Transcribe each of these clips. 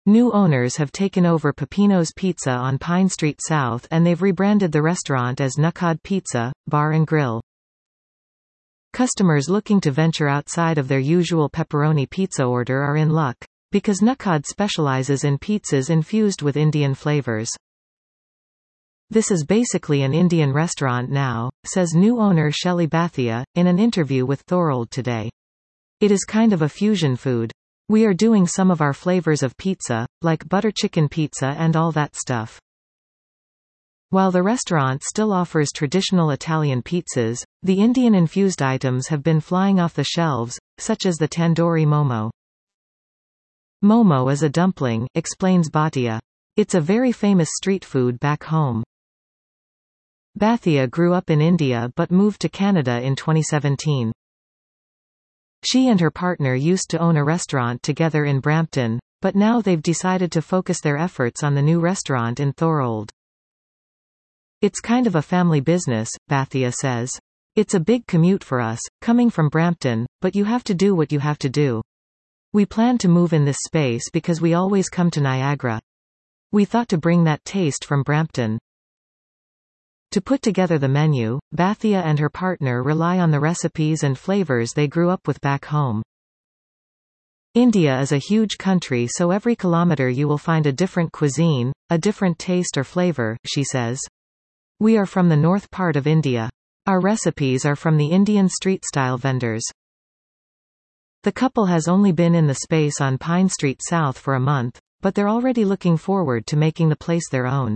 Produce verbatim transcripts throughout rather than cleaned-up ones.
New owners have taken over Peppino's Pizza on Pine Street South and they've rebranded the restaurant as Nucod Pizza, Bar and Grill. Customers looking to venture outside of their usual pepperoni pizza order are in luck, because Nucod specializes in pizzas infused with Indian flavors. "This is basically an Indian restaurant now," says new owner Shelley Bathia, in an interview with Thorold today. "It is kind of a fusion food. We are doing some of our flavors of pizza, like butter chicken pizza and all that stuff." While the restaurant still offers traditional Italian pizzas, the Indian-infused items have been flying off the shelves, such as the tandoori momo. "Momo is a dumpling," explains Bhatia. "It's a very famous street food back home." Bathia grew up in India but moved to Canada in twenty seventeen. She and her partner used to own a restaurant together in Brampton, but now they've decided to focus their efforts on the new restaurant in Thorold. "It's kind of a family business," Bathia says. "It's a big commute for us, coming from Brampton, but you have to do what you have to do. We plan to move in this space because we always come to Niagara. We thought to bring that taste from Brampton." To put together the menu, Bathia and her partner rely on the recipes and flavors they grew up with back home. "India is a huge country, so every kilometer you will find a different cuisine, a different taste or flavor," she says. "We are from the north part of India. Our recipes are from the Indian street-style vendors." The couple has only been in the space on Pine Street South for a month, but they're already looking forward to making the place their own.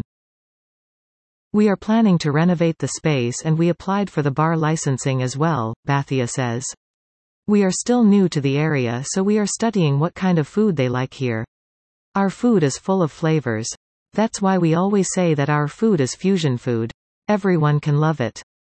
"We are planning to renovate the space and we applied for the bar licensing as well," Bathia says. "We are still new to the area, so we are studying what kind of food they like here. Our food is full of flavors. That's why we always say that our food is fusion food. Everyone can love it."